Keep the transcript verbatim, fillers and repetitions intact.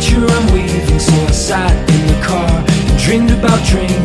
picture I'm weaving. So I sat in the car and dreamed about drinking